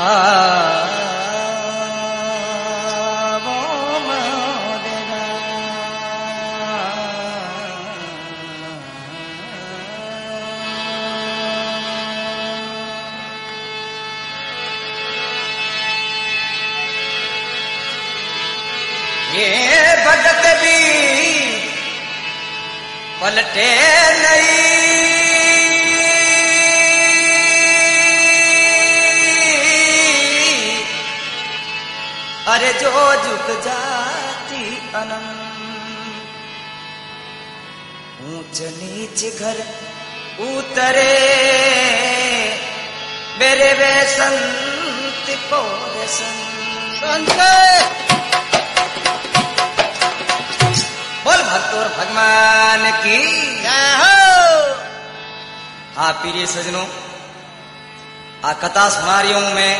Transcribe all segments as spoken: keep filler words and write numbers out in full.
ये भगत भी पलटे नहीं, अरे जो झुक जाती अनंत, ऊंच नीच घर उतरे मेरे वे संत को संत। बोल भक्त और भगवान की जय हो। हाँ प्रिय सजनों, आ कथा सुना रही हूं मैं।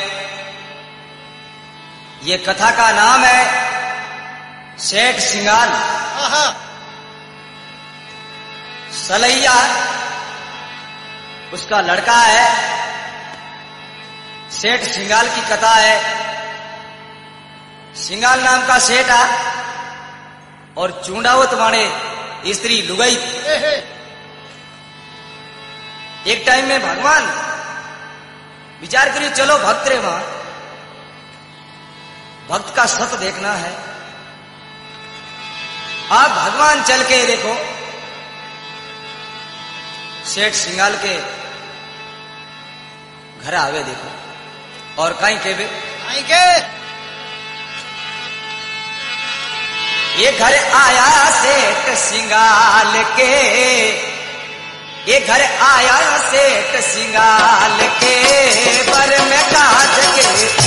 ये कथा का नाम है सेठ सिंगाल। सलैया उसका लड़का है। सेठ सिंगाल की कथा है। सिंगाल नाम का सेठ आ और चूंडावत वाणे स्त्री लुगाई। एक टाइम में भगवान विचार करिए, चलो भक्त रे वहां भक्त का सत देखना है। आप भगवान चल के देखो सेठ सिंगाल के घर आवे देखो और कहीं के कहीं के ये घर आया सेठ सिंगाल के, ये घर आया सेठ सिंगाल के पर में काज के।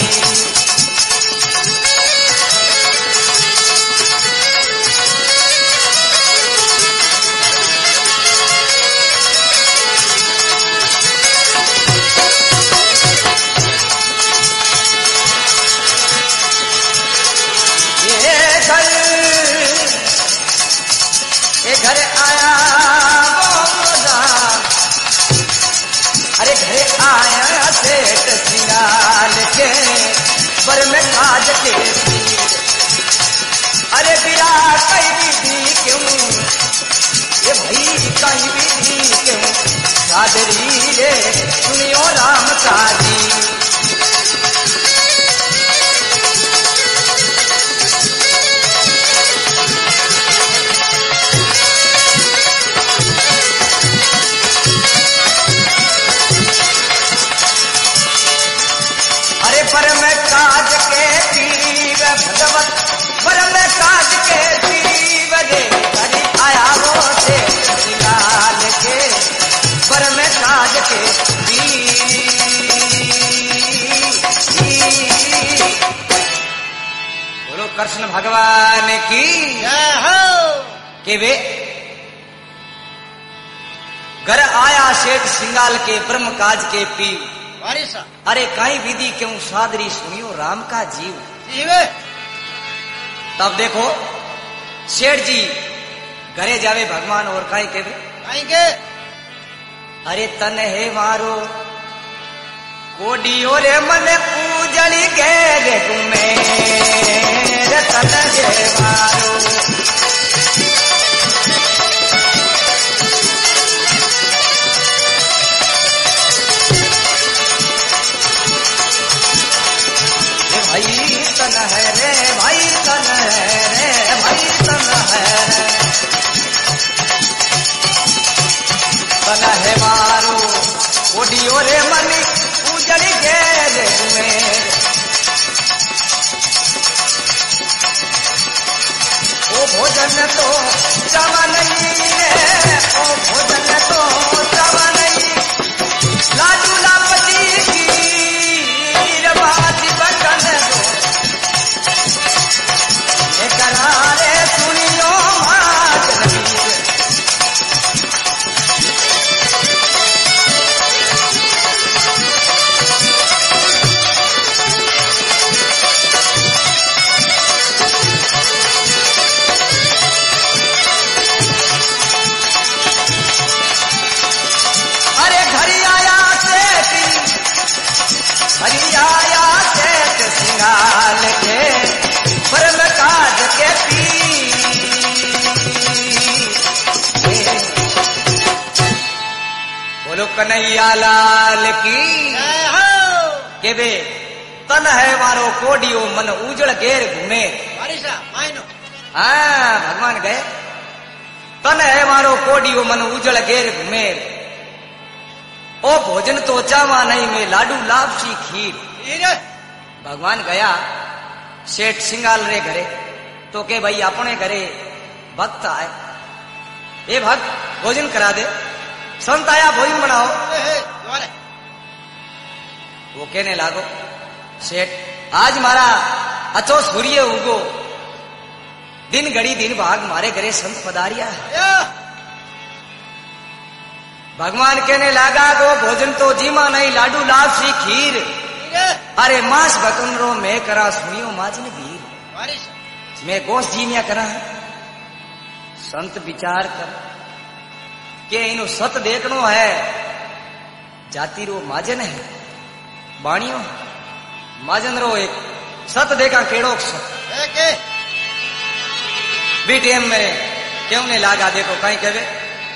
घर आया अरे घर आया सेठ सिंगाल के पर में काज के। अरे बिरा कहीं विधि क्यों, ये भाई कहीं विधि क्यों, सादरी रे सुनियो राम का जी। पर में काज के पीव भगवत, पर में काज के पीव रे घर आया वो सेठ सिंगाल के पर में काज के पीव। बोलो कृष्ण भगवान की जय हो। के वे घर आया सेठ सिंगाल के ब्रह्म काज के पीव। अरे काई विधि क्यों सादरी सुनियो राम का जीव जीव। तब देखो सेठ जी घरे जावे भगवान और काई के काई के अरे तन है मारो कोडियो रे मन पूजली के रे तुम्हें तन है मारो। भाई तन है रे, भाई तन है रे, भाई तन है रे, तन है मारो ओडियो रे मनी उजड़ के रे तुम्हें। ओ भोजन तो जमा नहीं रे, ओ भोजन तो जमा नहीं, लाडू लापती की रबाजी बटन दो करारे सुनियो मात कन्हैया लाल की के बे तन है मारो कोडियो मन उजड़ घेर घूमे। हाँ भगवान गए तन है मारो कोडियो मन उजड़ घेर घूमे। ओ भोजन तो चावा नहीं में लाडू लापसी खीर। भगवान गया सेठ सिंगाल रे घरे तो के भाई अपने घरे भक्त आए। ए भक्त भोजन करा दे। संत आया भोजन बनाओ। वो कहने लागो सेठ आज मारा अचो सूर्य उगो दिन घड़ी दिन भाग मारे घरे संत पधारिया। भगवान कहने लगा तो भोजन तो जीमा नहीं लाडू लापसी खीर। अरे मांस बकनरो मैं करा सुनियो माजन वीर। मैं गोश जीनिया करा। संत विचार कर के इनो सत देखनो है जाति रो माजन है बाणियो माजन रो एक सत देखा केड़ो सत बीटीएम में क्यों ने लागा देखो कहीं कहे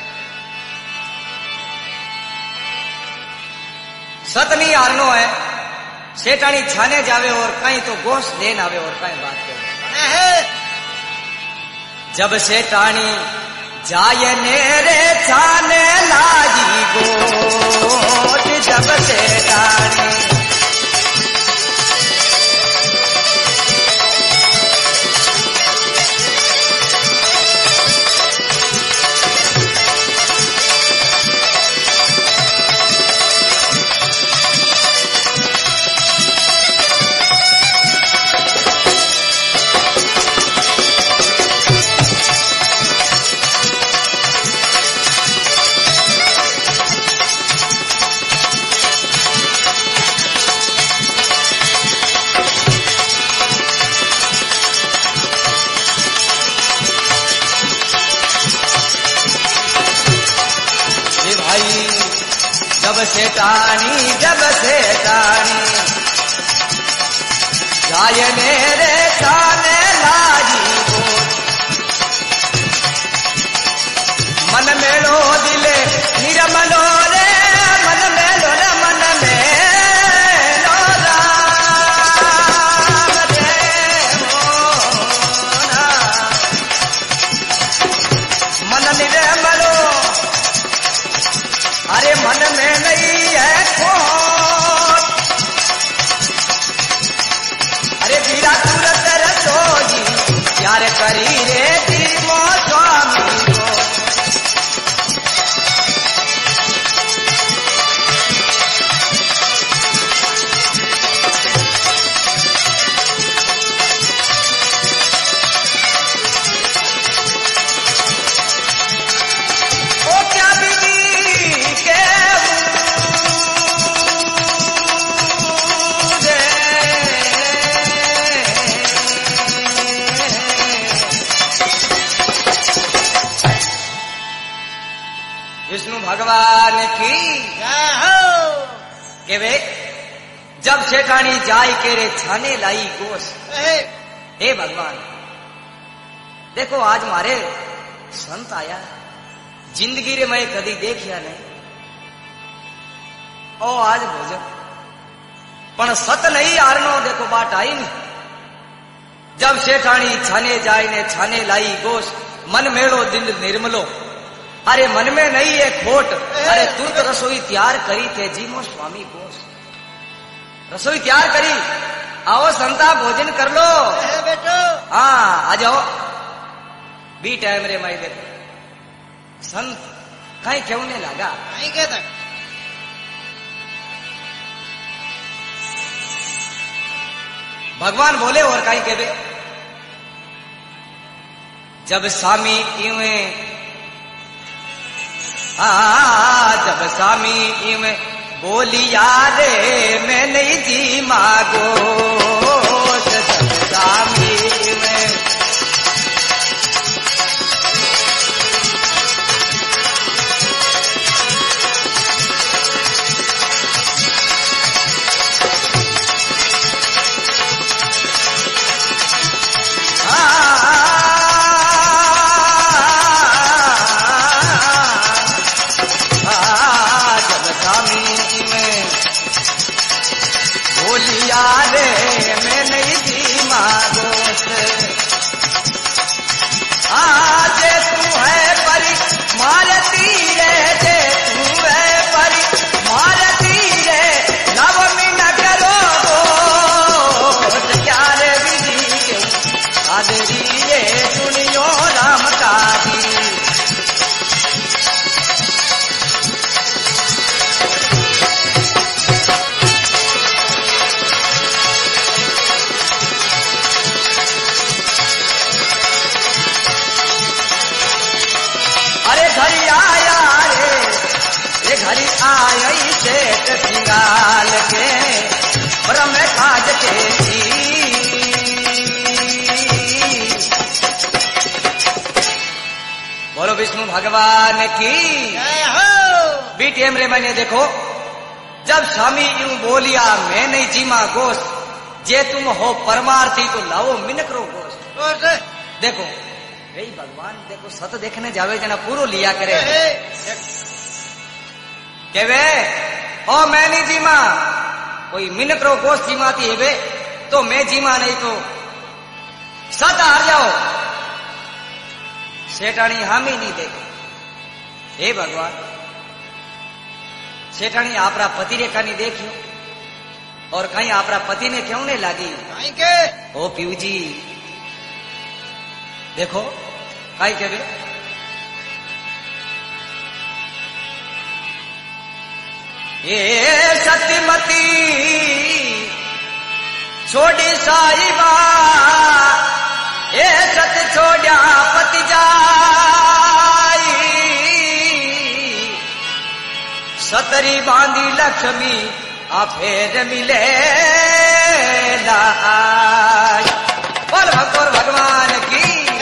सत नहीं हारनो है। सेठानी छाने जावे और कहीं तो गोश्त लेन आवे और कहीं बात करे। जब सेठानी जाए नेरे छाने लागी गोट जब सेठानी जब सेठानी जब सेठानी जाए मेरे छाने लागी गोट मन मेलो दिले निरमलो रे मन मेलो रे मन मेलो राम रे मोना मन निरमलो। अरे मन में नहीं है खोट। अरे बीरा तुरंत रसोई प्यार करी रे तीमो स्वामी को। विष्णु भगवान की के वे जब सेठानी जाई के रे छाने लाई गोश। हे भगवान देखो आज मारे संत आया जिंदगी रे मैं कदी देखिया नहीं। ओ आज भोजन पण सत नहीं हारनो देखो बाट आई नहीं। जब सेठानी छाने जाई ने छाने लाई गोश मन मेलो दिल निर्मलो। अरे मन में नहीं है खोट। अरे तुरंत रसोई तैयार करी थे जीमो स्वामी गोश। रसोई तैयार करी आओ संता भोजन कर लो बेटो। हाँ आ जाओ बी टाइम रे माई देखो संत कहीं क्यों नहीं लगा कहीं क्या था। भगवान बोले और कहीं के जब स्वामी इवें हाँ जब स्वामी में बोलिया रे मैं नहीं जी मागो। जब स्वामी में जब घरिया रे मैं नहीं जीमा गोस्त आज तू है परी मारती रे जे तू है परी मारती रे नव मिन करो क्या रे विधि क्यों आदरी रे सुनियो राम का दी घरी आया रे ये घरी आई सेठ सिंगाल के ब्रह्म काज के बोलो विष्णु भगवान की बीटीएम रे मैंने देखो जब स्वामी यूं बोलिया मैं नहीं जीमा गोश्त जे तुम हो परमार्थी तो लाओ मिनकरो गोश्त देखो भाई भगवान देखो सत देखने जावे जना पूरो लिया करे के वे ओ मैं नहीं जीमा कोई मिनकरो गोश्त जीमाती है वे तो मैं जीमा नहीं तो सत हार जाओ सेठानी हामी नहीं देखे हे भगवान सेठानी आपरा पति रेखा नहीं देखियो और कहीं आपरा पति ने क्यों नहीं लागी के ओ पीयू जी देखो काई के वे ये सत्यमती छोड़ी साहिबा ये सत छोड़ा पति जाई सतरी बांधी लक्ष्मी आ फेर मिले बोल भगवान भगवान की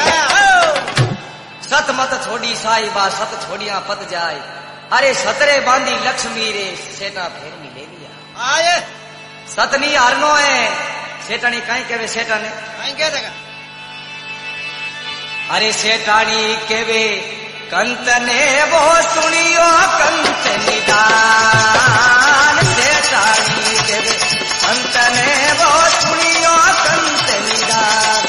सत मत छोड़ी साई बा सत छोड़िया पत जाए अरे सतरे बांधी लक्ष्मी रे सेटा फेर मिले लिया आए सतनी हारनो है सेठानी कहीं केवे सेठा ने कहीं कह देगा अरे सेठानी केवे कंत ने वो सुनियो कंत निदान सेठानी केवे कंत ने वो सुनियो कंत निदान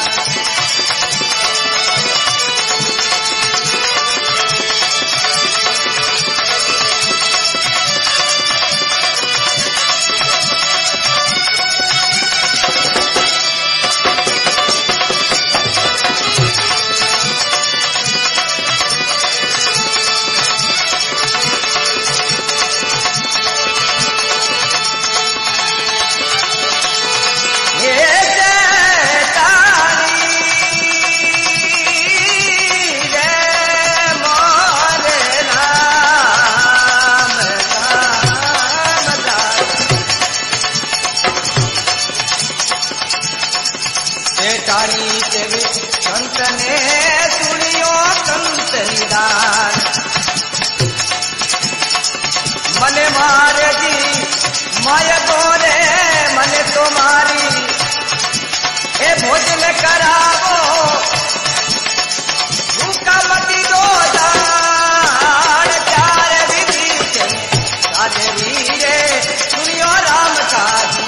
कंत ने सुनियो कंत निदान मने मारे जी माय गोरे मने तुम्हारी ए भोजन करावो भूखा मती दो दान चार विधि साधवी रे सुनियो राम का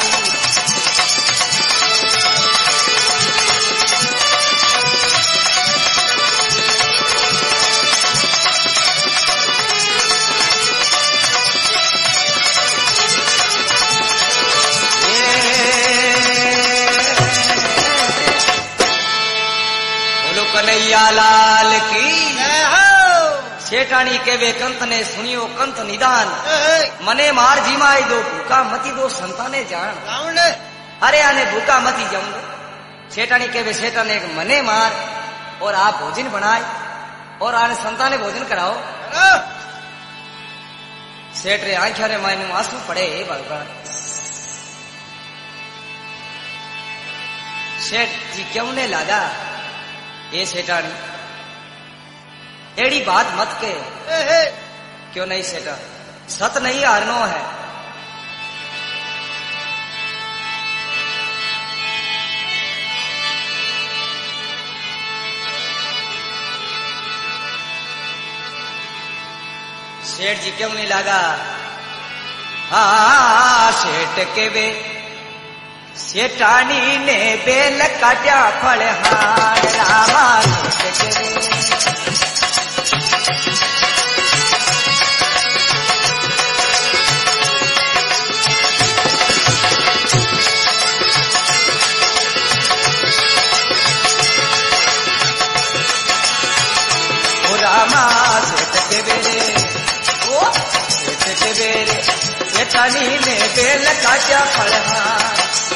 कन्हैया लाल की सेठानी के वे कंत ने सुनियो कंत निदान मने मार जीमाई दो भूखा मती दो संताने जान अरे आने भूखा मती जाऊंगा सेठानी के वे सेठा ने मने मार और आप भोजन बनाए और आने संताने भोजन कराओ सेठ रे आंखिया रे मायने आंसू पड़े भगवान सेठ जी क्यों ने लगा ये सेठानी एड़ी बात मत के क्यों नहीं सेठा सत नहीं हारनो है सेठ जी क्यों नहीं लगा हा सेठ के वे सेठानी ने बेल काट्या फलहार रामा रामा सेठ के बेरे ओ सेठ के बेरे सेठानी ने बेल काट्या फलहार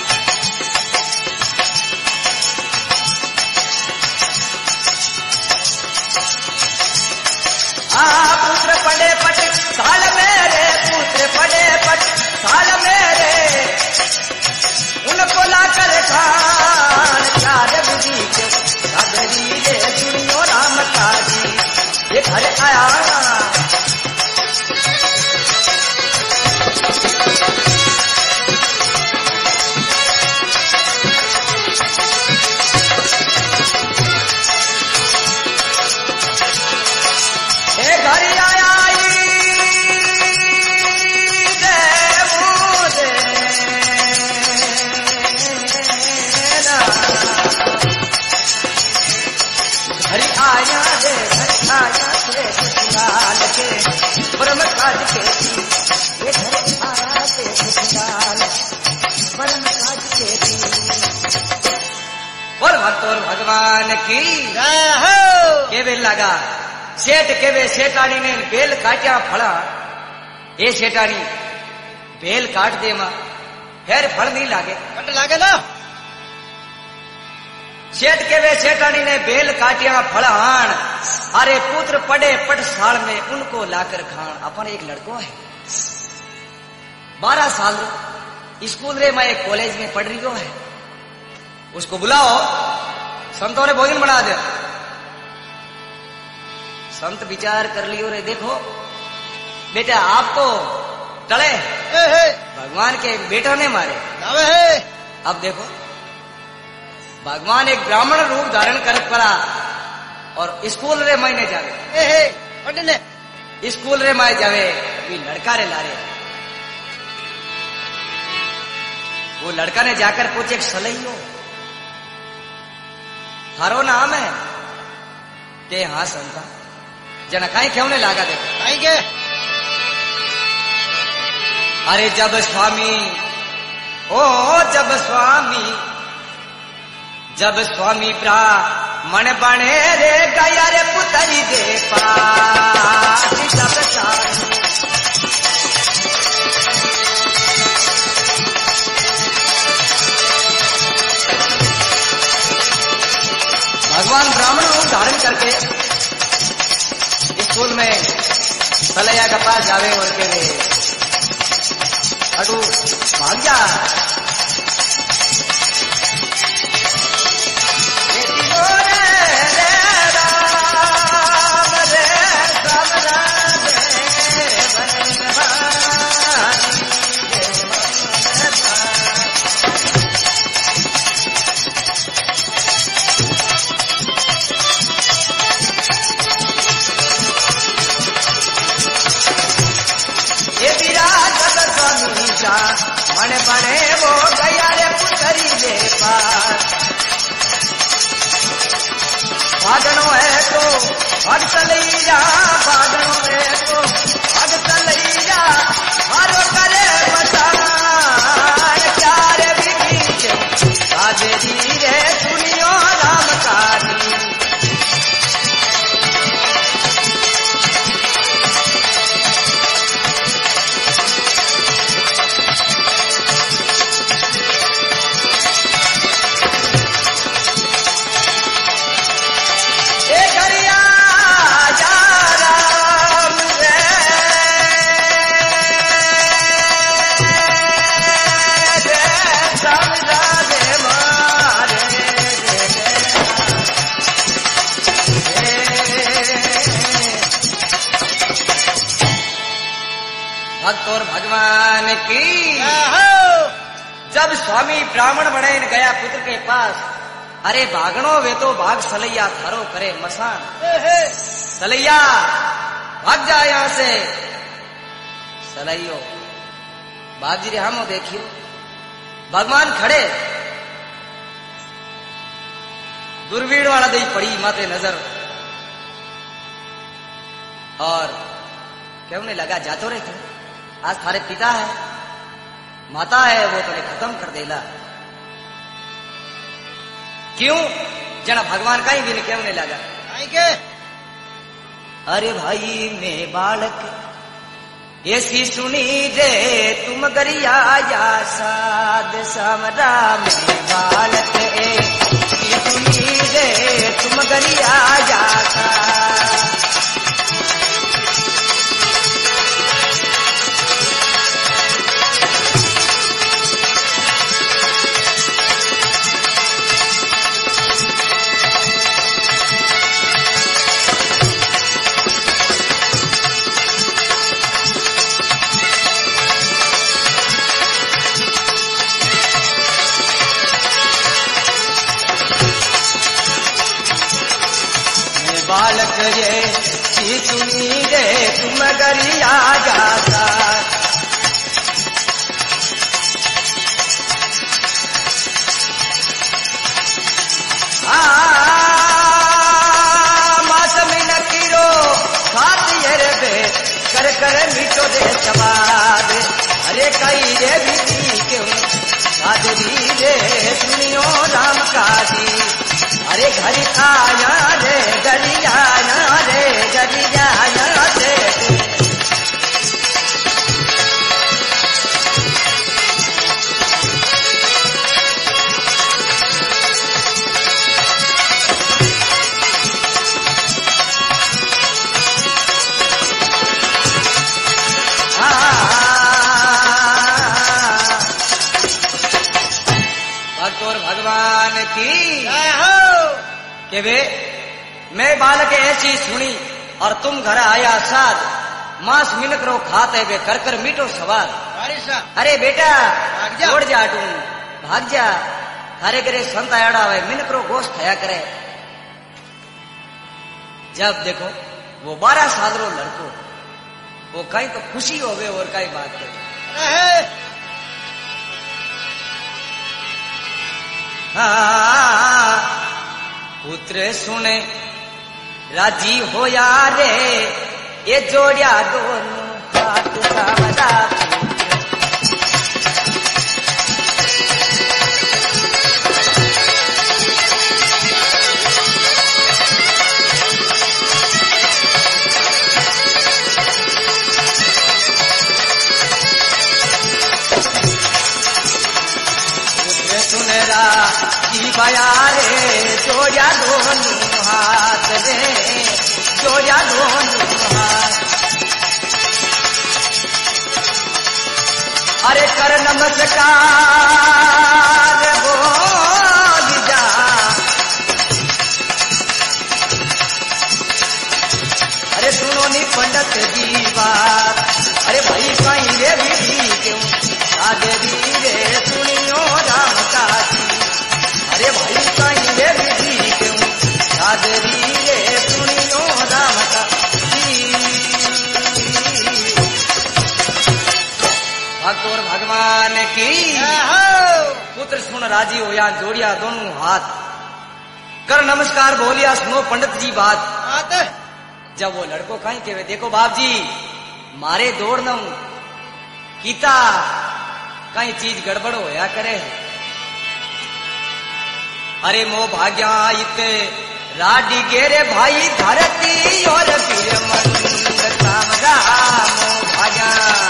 पुत्र पड़े पट साल मेरे पुत्र पड़े पट साल मेरे उनको लाकर खान चार विधि के सागरी रे सुनियो राम का जी ये घर आया ब्रह्म काज के ये घर आते खुशहाल ब्रह्म काज के और भक्त और भगवान की केवे लगा सेठ केवे सेठानी ने बेल काट्या फड़ा ये सेठानी बेल काट दे मां फिर फल नहीं लागे कट लागे ना सेठ केवे सेठानी ने बेल काटिया फड़ान अरे पुत्र पड़े पटसाल में उनको लाकर खान अपन एक लड़को है बारह साल स्कूल रे मैं एक कॉलेज में पढ़ रही हो है उसको बुलाओ संतों ने भोजन बना दे संत विचार कर लियो रे देखो बेटा आपको टले भगवान के बेटा ने मारे अब देखो भगवान एक ब्राह्मण रूप धारण कर पड़ा और स्कूल रे महीने जावे स्कूल रे माए जावे भी लड़का रे लारे वो लड़का ने जाकर पूछे सलैयो थारो नाम है के हाँ संता जना कहीं क्यों ने लागा देखो कहीं के अरे जब स्वामी ओ जब स्वामी जब स्वामी ब्राह्मण बने रे गया रे पुतरी दे पास जब भगवान ब्राह्मण रूप धारण करके स्कूल में सलैया के पास जावे और के रे अटू भाग जा मन बने वो गया रे पुतरी दे पास भागनो है तो भाग चलैया भागनो है तो भाग चलैया हारो करे मसान चार विधि के सागरी रे सुनियो राम काजी भक्त और भगवान की जब स्वामी ब्राह्मण बने गया पुत्र के पास अरे भागनो वे तो भाग सलैया थारो करे मसान सलैया भाग जा यहां से सलैयो बाजी रे हम देखियो भगवान खड़े, दूरबीन वाला दई पड़ी माथे नजर, और कहने लगा जातो रे तू, आज थारे पिता है माता है वो तने खत्म कर देला। क्यों? जना भगवान का ही भी कहने लगा के? अरे भाई मैं बालक ऐसी सुनी रे तुम गरिया या साध समरा, मैं बालक ऐसी सुनी रे तुम गरिया या साध। बालक ये सी सुनी रे तुम गरिया जाता, मास में न किरो खाती रे बे कर कर मीठो दे सवाद। अरे कई रे भी क्यों साधवी रे सुनियो राम का जी। अरे घर आया रे गरिया रे गरिया रे, भक्त और भगवान की के वे मैं बालक ऐसी सुनी और तुम घर आया साध, मांस मिनक रो खाते वे कर कर मीठो सवार। अरे बेटा छोड़ जा तू भाग जा, थारे करे संत आड़ा हुए मिनक रो गोश्त खाया करे। जब देखो वो बारह साल रो लड़को, वो कहीं तो खुशी हो गए और कहीं बात करे। हाँ पुत्र सुने राजी होया रे, ये जोड़िया दोनों हाथ सामदा। पुत्र सुन राजी भया रे, जोड़िया दोनों हाथ रे, जोड़िया दोनों हाथ। अरे कर नमस्कार बोल जा, अरे सुनो नी पंडित की बात। अरे भाई कहीं रे भी क्यों आगे रे सुनियो राम का जी। अरे भाई कहीं रे भी क्यों आगे रे सुनियो राम का जी। भक्त और भगवान की पुत्र सुन राजी हो या जोड़िया दोनों हाथ, कर नमस्कार बोलिया सुनो पंडित जी बात। जब वो लड़को कहीं के वे देखो बाप जी मारे दौड़ न कीता कहीं चीज गड़बड़ होया करे। अरे मो भाग्या इत राडी गेरे भाई धरती और फिर मंद काम राम भाग्या।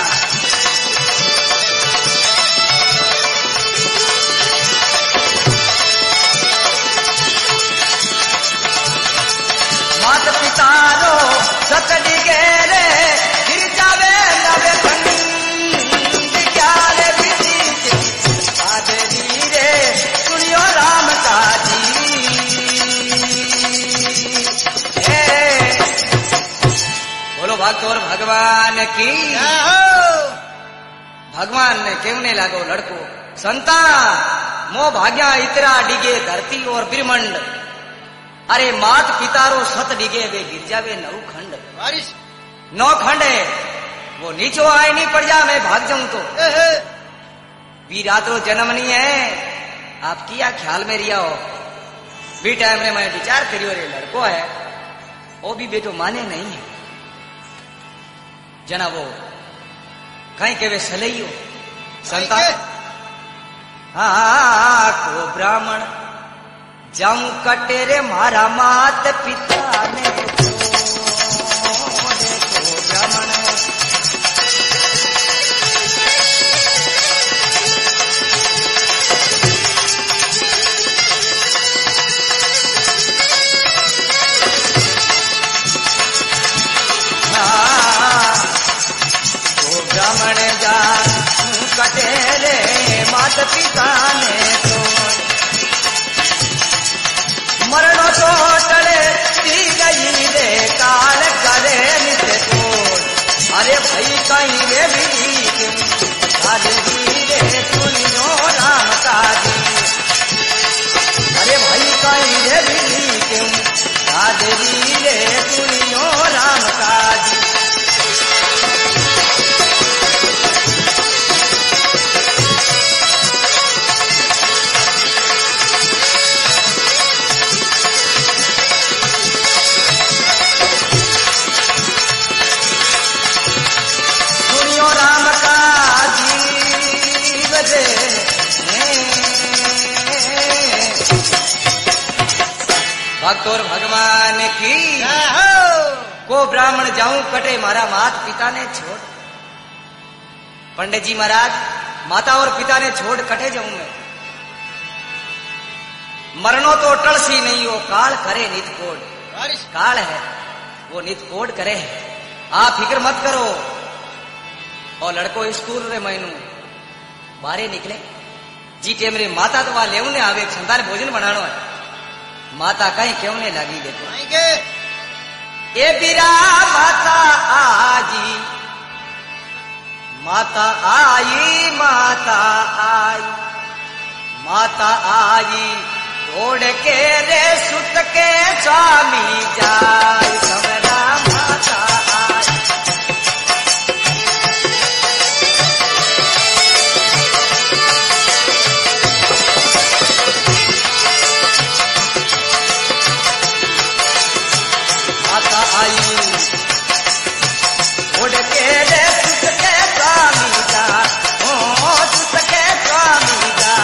मात पितारो सतडी गेरे फिर जावे नवे खंड क्यारे विधि आदरी रे सुनियो राम का जी। बोलो भक्त और भगवान की। भगवान ने कहने लागो लड़को संता मो भाग्या इतरा डिगे धरती और ब्रह्मंड। अरे मात पितारो सत डिगे वे गिर जावे नौ खंड। नौ खंड है वो नीचो आए नहीं पड़ जा मैं भाग जाऊं तो रात रो जन्म नहीं है। आप किया ख्याल में रिया हो भी टाइम रे मैं विचार करियो रे लड़को है वो भी बेटो माने नहीं है जना वो कहीं के वे सलैयो संतान हाँ को ब्राह्मण जाऊं कटे रे मारा मात पिता ने तो ब्राह्मण ब्राह्मण जा कटे रे मात पिता ने तो मरणो चोटले दी गई रे काल करे नित्य तोड़। अरे भाई कहीं रे भी रे सुनियो राम काजी। अरे भाई कहीं रे भी रे सुनियो राम काजी। भक्त और भगवान की को ब्राह्मण जाऊं कटे मारा मात पिता ने छोड़। पंडित जी महाराज माता और पिता ने छोड़ कटे जाऊं मैं। मरणो तो टलसी नहीं हो काल करे नित कोड। काल है वो नित कोड करे। आप फिक्र मत करो। और लड़को स्कूल रे महीनू बारे निकले जी टेम रे माता तो वहां लेवने आवे संतान भोजन बनानो है। माता कहीं क्यों नहीं लगी देखो ए बिरा माता आजी माता आई माता आई माता आई दौड़ के रे सुत के स्वामी जाय समरा माता आई। उड़ के रे सुत के स्वामी जा ओ सुत के स्वामी जा।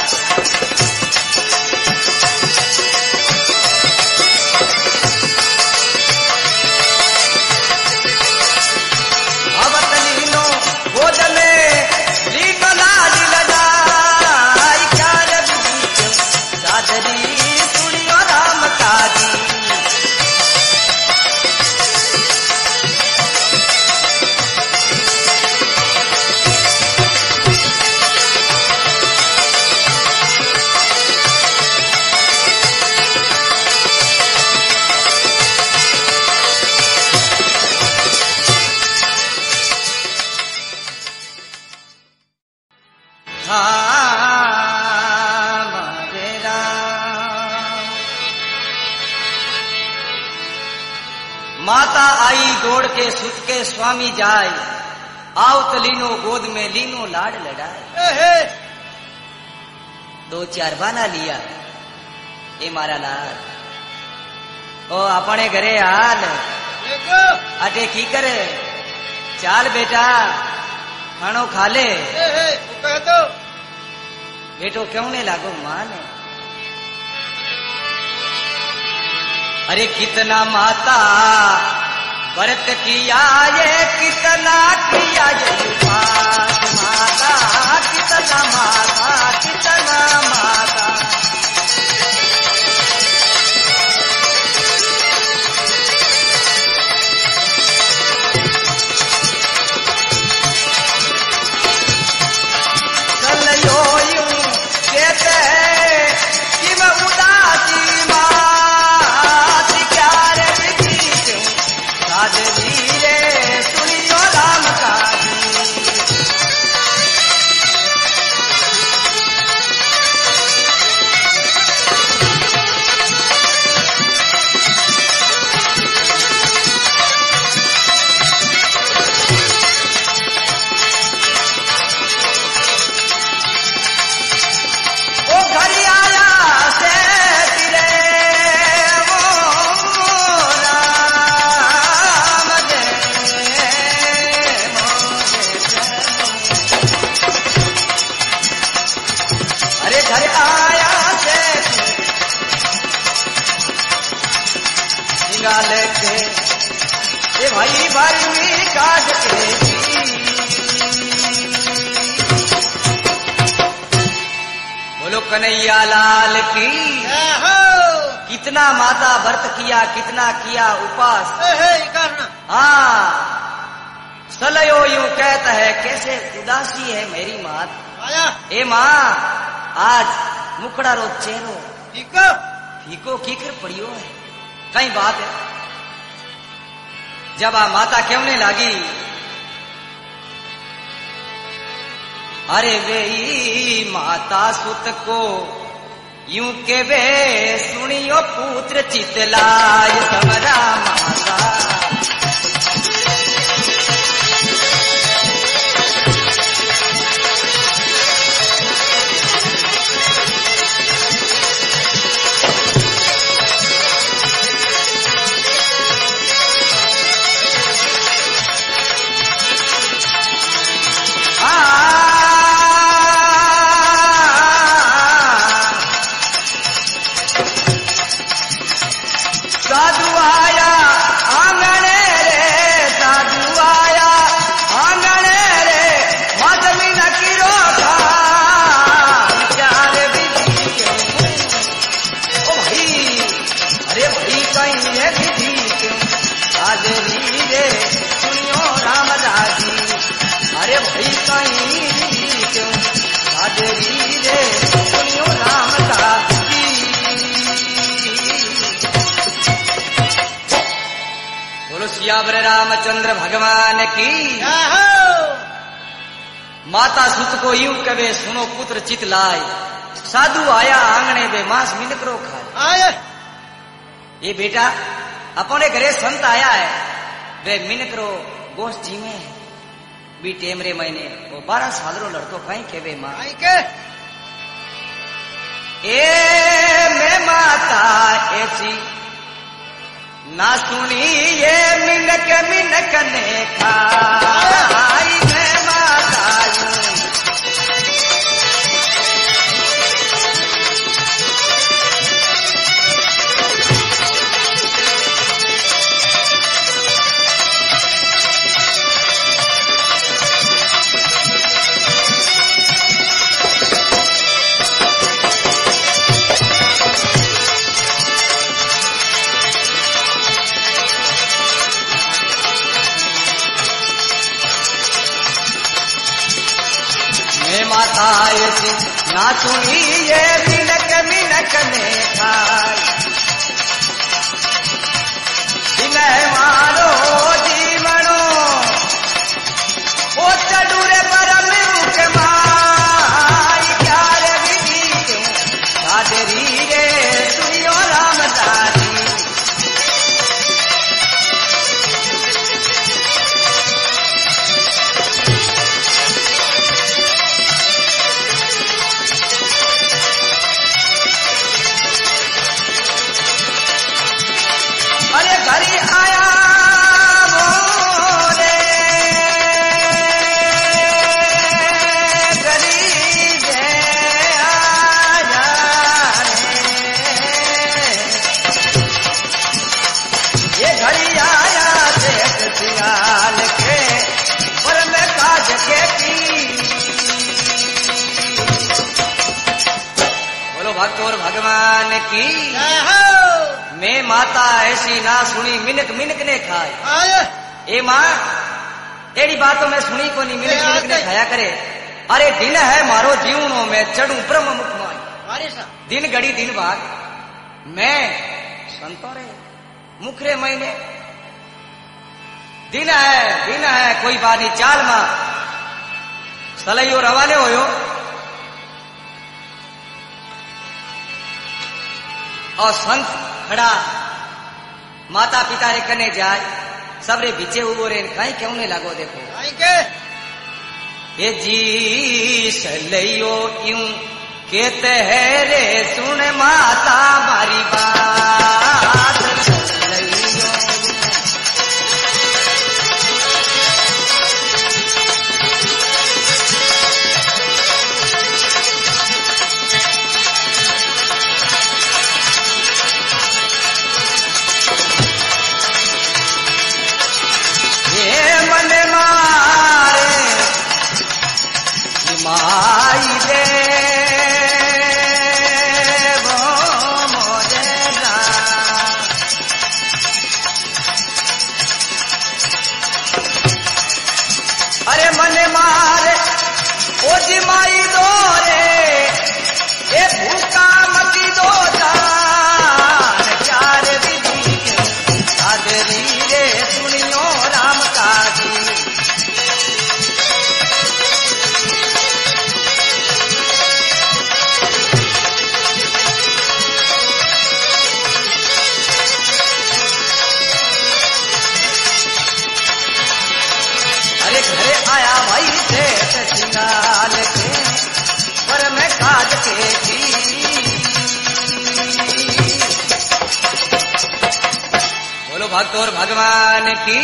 अवत लीनो गोद में लीनो लाली लड़ाई क्या रे बीच दादरी सुनियो राम काजी। माता आई दौड़ के सुत के स्वामी जाय आवत लीनो गोद में लीनो लाड लड़ाए। दो चार बाना लिया ए मारा लाल ओ अपने घरे हाल अटे की करे चाल बेटा खानो खा ले। बेटो क्यों नहीं लागो मान। अरे कितना माता व्रत किया ये कितना किया ये माता कितना माता कितना माता। कल यो यूं कहते कि मैं उदासी सुनियो राम काजी। भाई भरमी काज के बोलो कन्हैया लाल की। कितना माता व्रत किया, कितना किया उपास। हाँ सलयो यूं कहता है कैसे उदासी है मेरी मात। ए माँ आज मुखड़ा रो चेहरो फीको फीको कीकर पड़ियो है। कई बात है जब आ माता क्यों लागी। अरे वे माता सुत को यूं के वे सुनियो पुत्र चितलाय समरा माता। सियावर रामचंद्र भगवान की। माता सुत को यूं कवे सुनो पुत्र चित लाए। साधु आया आंगणे में मांस मिनकरो खाए। ये बेटा अपने घरे संत आया है वे मिनकरो गोश्त जीमे है बी टेमरे महीने वो बारह साल रो लड़को कहीं के वे मां के ए मैं माता ऐसी ना सुनी ये मिनक मिनक ने खाई मैं माता ना सुनी ये मिनक मिनक ने खाई विनय मारो जीवनो ओ चडूरे परम मुख माई प्यार विधि सादरी रे सुनियो रामदारी। भक्तोर भगवान की। मैं माता ऐसी ना सुनी मिनक मिनक ने खाए। ए माँ एड़ी बात तो मैं सुनी को नहीं मिनक मिनक ने खाया करे। अरे दिन है मारो जीवनो में चढ़ू ब्रह्म मुख माई दिन घड़ी दिन बाद मैं संतोरे मुखरे महीने दिन है दिन है कोई बात नहीं चाल मां सलैयो रवाने होयो और संत खड़ा माता पिता रे कने जाए सबरे बीचे उबो रे कहीं क्यों नहीं लागो देखो के ये जी सलैयो यूं कहते है रे सुन माता मारी बात भक्त और भगवान की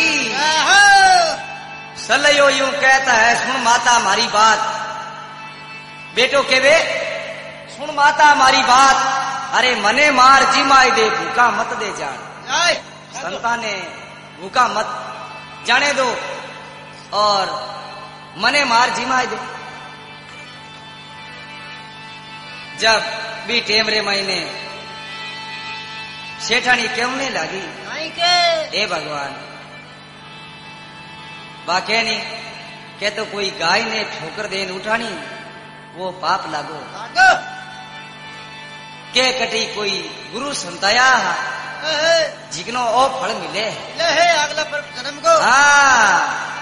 सलयो यूं कहता है, सुन माता मारी बात, बेटो के वे सुन माता मारी बात, अरे मने मार जिमाई दे, भूखा मत दे जान। संताने भूखा मत जाने दो और मने मार जिमाई दे। जब भी टेमरे महीने सेठानी क्यों नहीं लगी ए भगवान, वाकई नहीं के तो कोई गाय ने ठोकर देन उठानी वो पाप लागो, के कटी कोई गुरु संताया जिगनो ओ फल मिले है अगला पर जन्म को। हाँ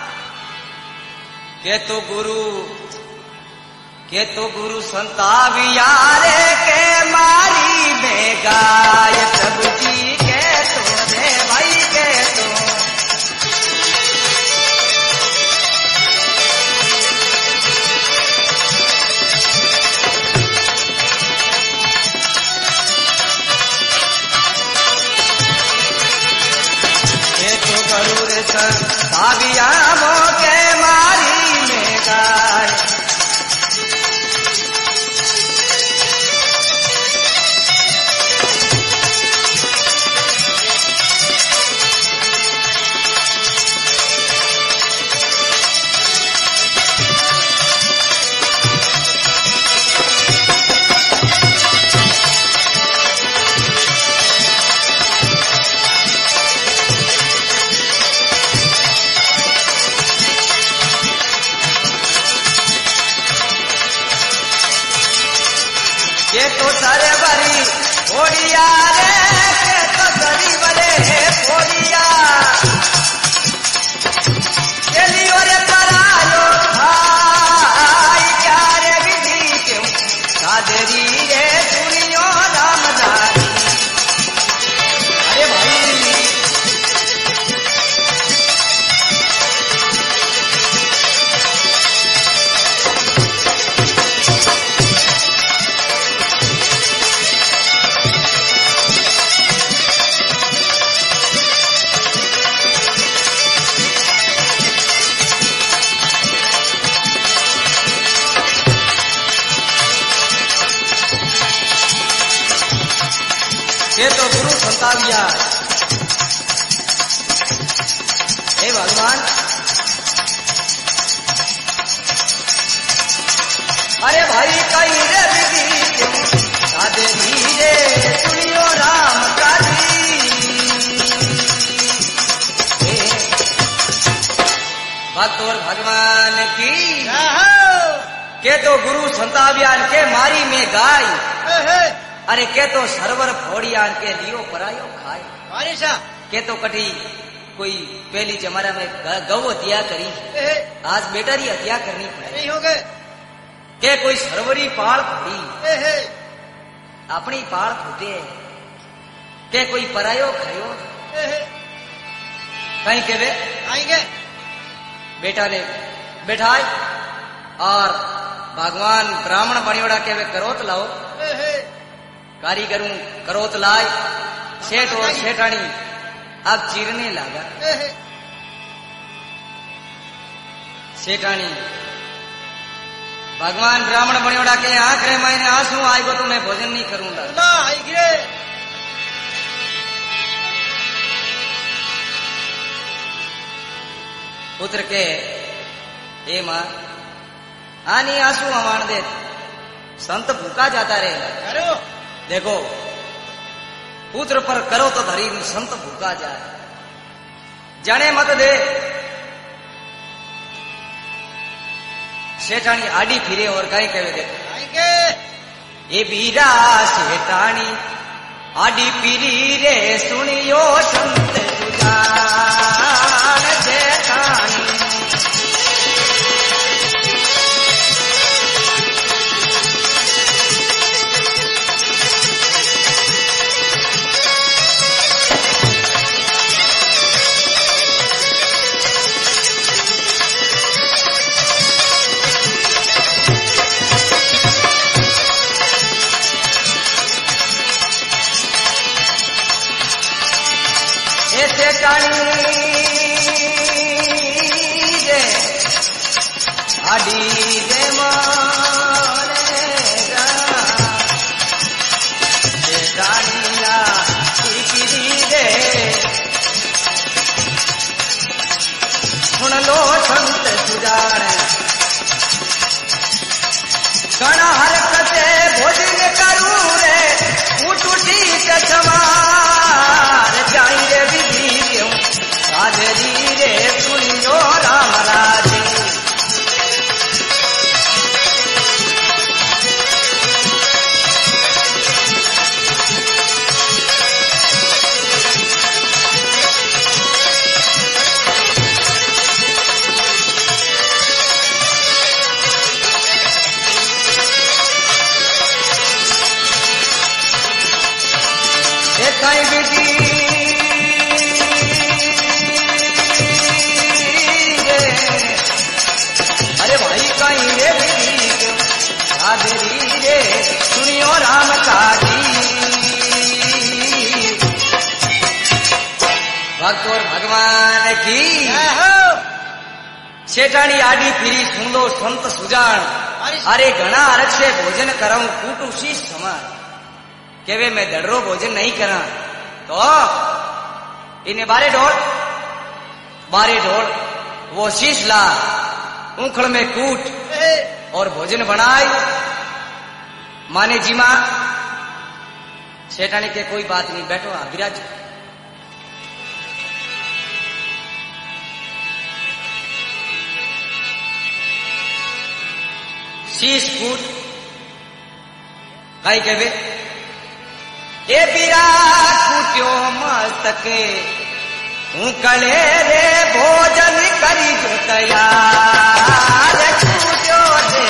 के तो गुरु के तो गुरु संताविया रे के मारी में गाय प्रभु जी के तो रे भाई के तो के तो गुरु संताविया मो के मारी में गाय ये तो सारे बरी फोड़िया रे, के तो सरी बरे फोड़िया चलियो रे परायो भाई, क्या रे विधि क्यों सादरी रे सुनियो रामदारी। अरे भाई ये तो गुरु संताविया हे भगवान, अरे भाई कई रे विधि क्यों सादे धीरे सुनियो राम का जी। भक्त और भगवान की के तो गुरु संतावियान के मारी में गाय, अरे के तो सरवर फोड़ियान के लियो परायो खाए, के तो कटी कोई पहली जमाना में गौ हत्या करी, आज बेटारी हत्या करनी पड़े हो गए, के कोई सरवरी पाल फूटी अपनी पाल फूटे, के कोई परायो खायो कहीं के वे आएंगे बेटा ने बैठाए और भगवान ब्राह्मण बनियोड़ा के वे करोत लाओ, कारीगरों करोत लाए, सेठ और सेठानी अब चीरने लगा। सेठानी भगवान ब्राह्मण बनियोड़ा के आंख रे मैंने आंसू आएगो तो मैं भोजन नहीं करूंगा। पुत्र के ए मां आनी आंसू अवान दे, संत भूखा जाता रहेगा। देखो पुत्र पर करो तो धरी संत भूखा जाए, जाने मत दे। सेठानी आडी फिरे और कहीं कहे देखो ये बीरा सेठानी आडी पीरी रे सुनियो संत सुजान सेठानी। सवार जाई रे विधि क्यों सादरी रे सुनियो राम राजे। कहीं विधि अरे भाई कहीं रे विधि सादरी रे सुनियो राम काजी। भक्त और भगवान की शेटाणी आडी फिरी सुन लो संत सुजान। अरे घना अरग से भोजन कराऊं कूटू शीश समान केवे मैं दड़रो भोजन नहीं करा तो इन्हें बारे ढोल बारे ढोल वो शीश ला उखड़ में कूट और भोजन बनाए माने जी मां सेठानी के कोई बात नहीं बैठो आप विराज। शीश कूट कई केवे ए बीरा कूट्यो मस्तके हूँ कले रे भोजन करी जो तैयार कूट्यो रे।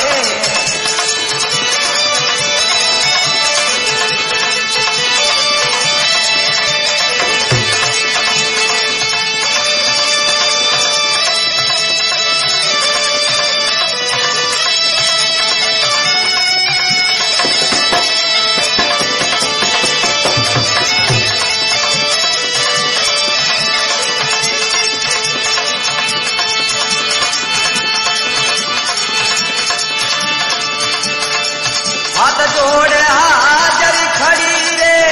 हाथ जोड़ हाजर खड़ी रे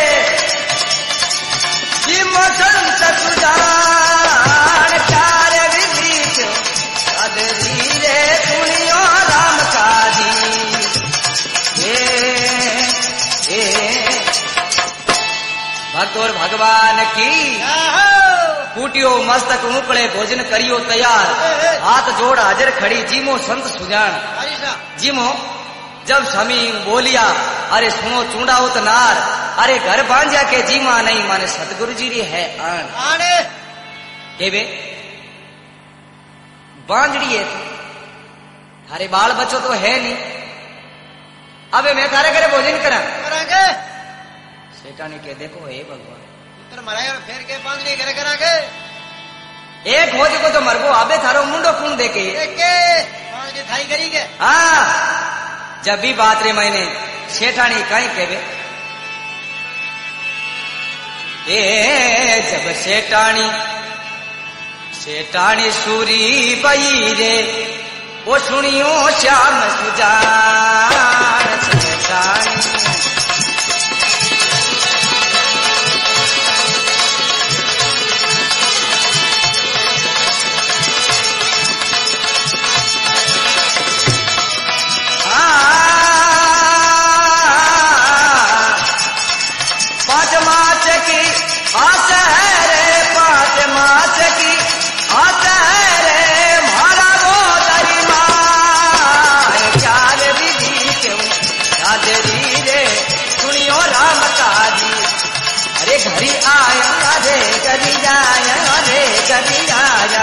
जिम संत सुजान चार विधि सादरी रे सुनियो राम काजी। ए ए भक्त और भगवान की कूटियो मस्तक उकड़े भोजन करियो तैयार हाथ जोड़ हाजर खड़ी जिमो संत सुजान। जिमो जब समी बोलिया अरे सुनो चूंडा उत नार अरे घर बांझा के जी मां नहीं माने सतगुरु जी री है आन आने केवे बांझड़ी है थारे बाल बच्चों तो है नहीं अबे मैं थारे घरे भोजन करा करांगे। सेठानी के देखो हे भगवान उतर मराए और फेर के बांझड़ी घरे करांगे एक हो को तो मरबो आबे थारो मुंडो कौन देके देखे बांझड़ी थाई करीगे। हाँ जब भी बात रे मैंने सेठानी कहीं केवे ए जब सेठानी सेठानी सूरी बई रे वो सुनियो श्याम सुजान सेठानी। पाँच मार्च की आस है रे पाँच मार्च की आस है रे मारा वो दरिमा चार विधि क्यों सादरी रे सुनियो राम काजी। अरे घरी आया रे कभी जाया रे कभी आया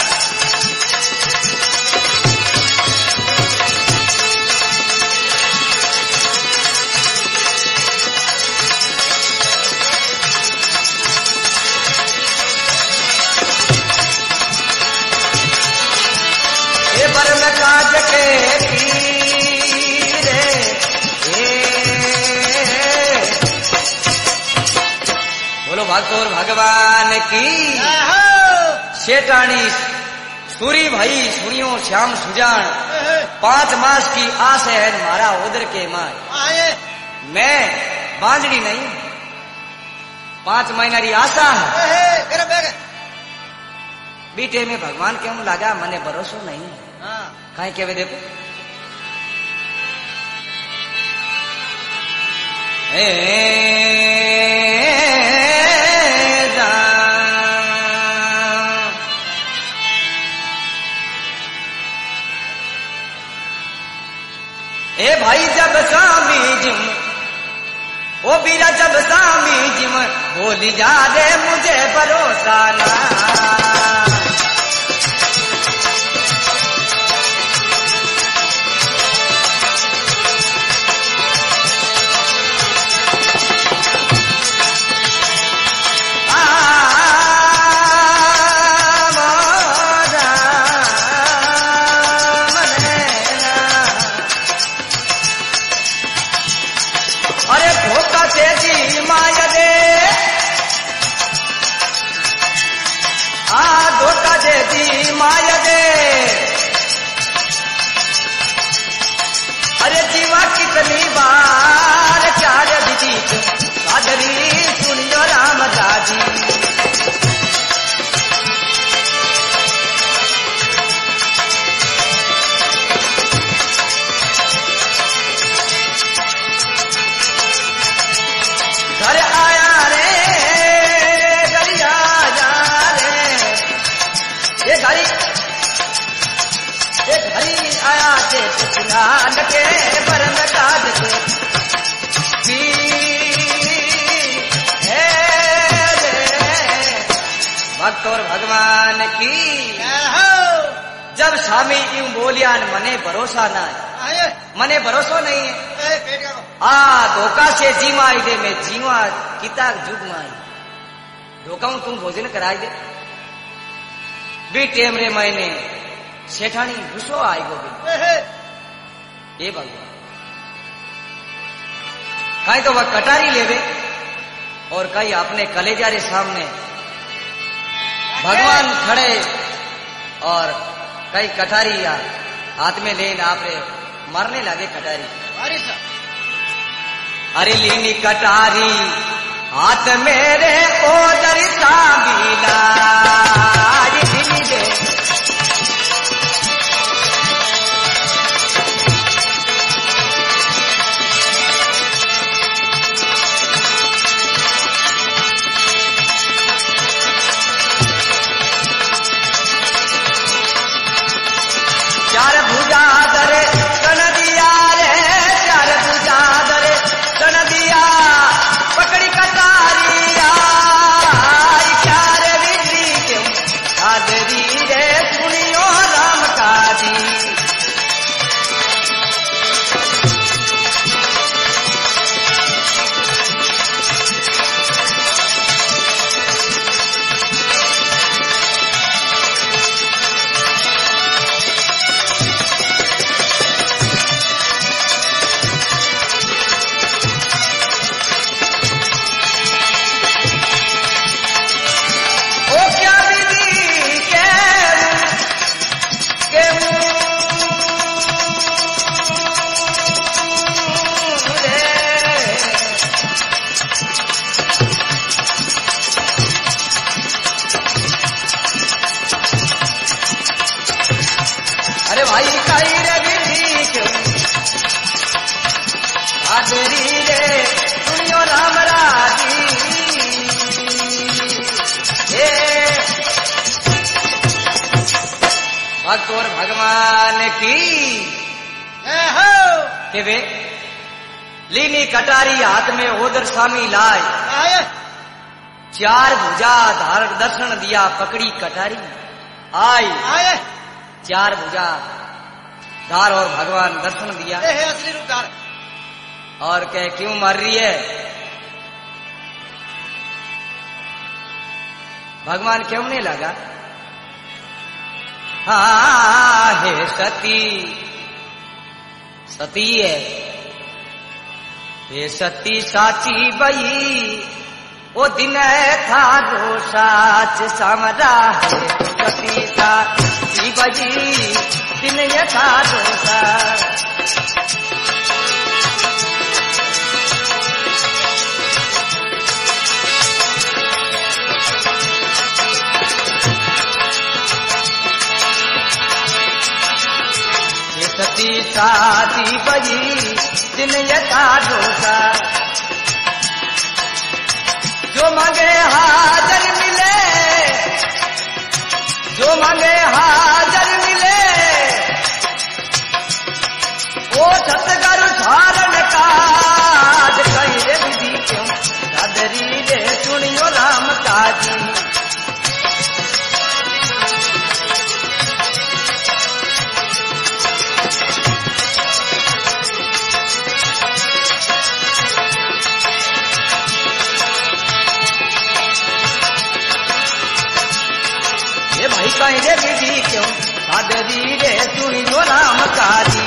परम काज के पीरे बोलो भक्त और भगवान की। सेठानी सूरी भाई सुनियो श्याम सुजान पांच मास की आस है मारा उधर के मार मैं बांझड़ी नहीं पांच महीना की आशा है बीटे में भगवान क्यों लगा मने भरोसो नहीं कहीं के देखो ए भाई जब स्वामी जिम ओ बीरा जब स्वामी जिम बोली जा रे मुझे भरोसा ना। माया दे अरे जीवा कितनी बार प्यार विधि सादरी सुनियो राम दादी। घर आया रे गरिया जा रे ये घड़ी ये घड़ी आया के लाल के परम काज के पी है भक्त और भगवान की जब स्वामी यूं बोलिया मने भरोसा ना है मने भरोसा नहीं है आ धोखा से जीवा आई दे मैं जीवा किता जुग माई धोखा तुम भोजन कराई दे भी टेम रे मैंने सेठानी गुस्सो आई गो ये भगवान कहीं तो वह कटारी लेवे और कहीं अपने कलेजा रे सामने भगवान खड़े और कई कटारी हाथ में लेन आपने मरने लगे कटारी। अरे लीनी कटारी हाथ मेरे ओदर साबीला चार भुजा दरे कन दिया रे चार भुजा दरे कन दिया पकड़ी कटारिया चार विधि क्यों आदरी रे सुनियो राम काजी। अरे भाई कई रे विधि क्यों आदरी रे सुनियो राम राजी। भक्त और भगवान की के वे लीनी कटारी हाथ में ओदर स्वामी लाए चार भुजा धार दर्शन दिया पकड़ी कटारी आई चार भुजा धार और भगवान दर्शन दिया असली रूप धार और कह क्यों मर रही है भगवान क्यों नहीं लगा। हाँ हे सती सती है हे सती साची बई ओ दिन था दो साच समरा है सती साची बई दिन ये था दो साच। सती साची बजी दिन यथा ढोसा जो मांगे हाजर मिले जो मांगे हाजर मिले ओ सतगुरु सादरी रे सुनियो राम काजी।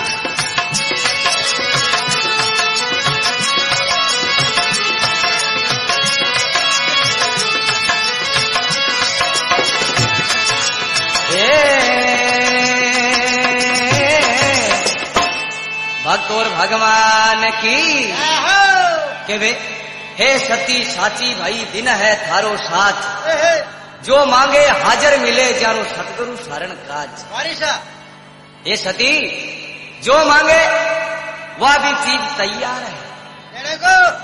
भक्त और भगवान की के वे हे सती साची भाई दिन है थारो साथ जो मांगे हाजर मिले जानो सतगुरु शरण काज। हे सती जो मांगे वह भी चीज तैयार है।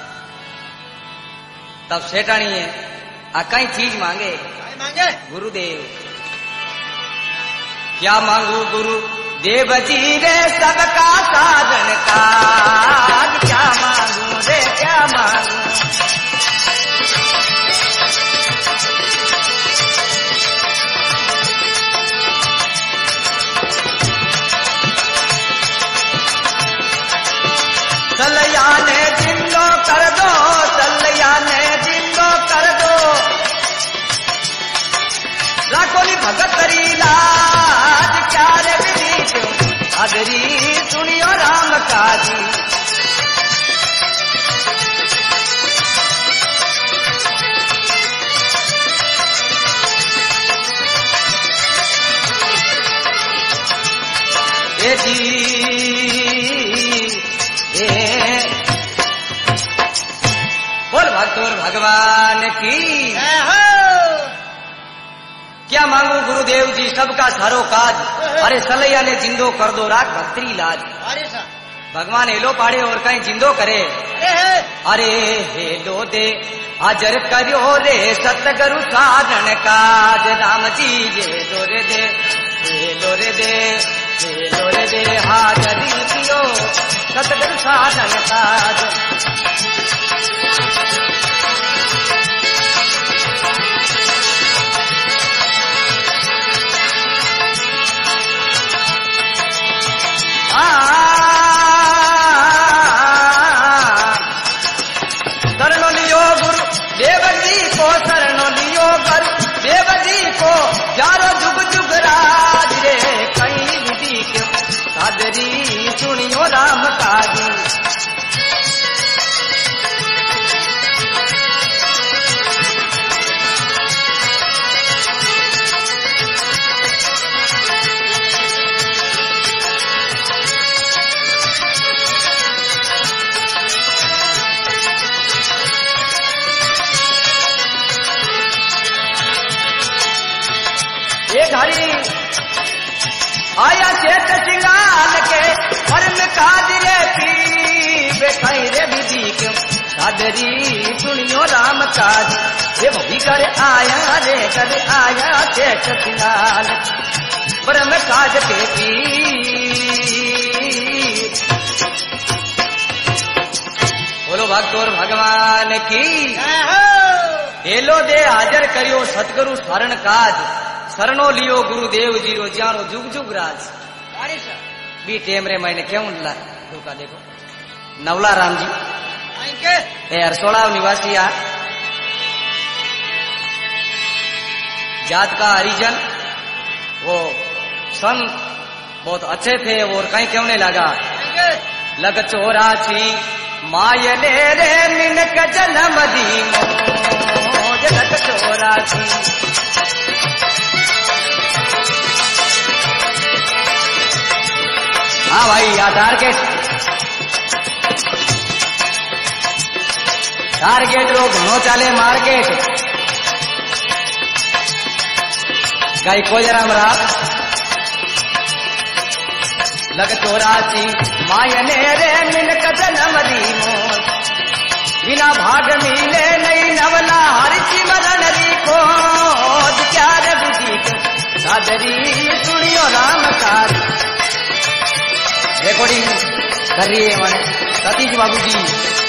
तब सेठानी है आ कई चीज मांगे मांगे गुरुदेव क्या मांगू गुरु देव जी रे सबका साधन काज। क्या मांगू रे क्या मांगू सलैया ने जिंदो कर दो सलैया ने जिंदो कर दो राकोली भगत करी लाज। क्या रे विधि क्यों सादरी सुनियो राम काजी। ए जी ए बोल भक्त और भगवान की क्या मांगू गुरुदेव जी सबका सारो काज। अरे सलैया ने जिंदो कर दो राग भक्तरी लाज। भगवान हेलो पाड़े और कहीं जिंदो करे। अरे हेलो दे हाजर करो रे सतगुरु साधन काज। राम जी ये दोरे दे हेलो रे दे हेलो रे दे हाजरी कियो सतगुरु साधन काज। शरणो लियो गुरु देव जी को शरणो लियो गुरु देव जी को चारो जुग जुग राज रे कई विधि क्यों सादरी सुनियो राम काजी। हरी आया चेत सिंगाल के परम काज रे पी बेखाई रे विधि क्यों सादरी सुनियो राम काज। हे भई कर आया रे कर आया चेत सिंगाल परम काज के पी। बोलो भक्त और भगवान की हेलो दे हाजर करियो सतगुरु शरण काज। शरणो लियो गुरुदेव जी रो जानो जुग जुग राज। बी टेम रे मैंने क्यों धोखा देखो नवला राम जी ए हरसोड़ा निवासी आ जात का हरिजन वो संत बहुत अच्छे थे और कहीं क्यों नहीं लगा लग चौरासी मायने रे मिनक जन्म दी मोज लग चौरासी। हाँ भाई या टारगेट टारगेट रो घणो चाले मार्केट गाई को जराम रा लग चौरासी मायने रे मिनक जन्म दी मोज बिना भाग मिले नहीं नवला हरिची मरण री खोज। क्या रे विधि सादरी सुनियो राम काज। रिकॉर्डिंग कर रही है हमारे सतीश बाबू जी।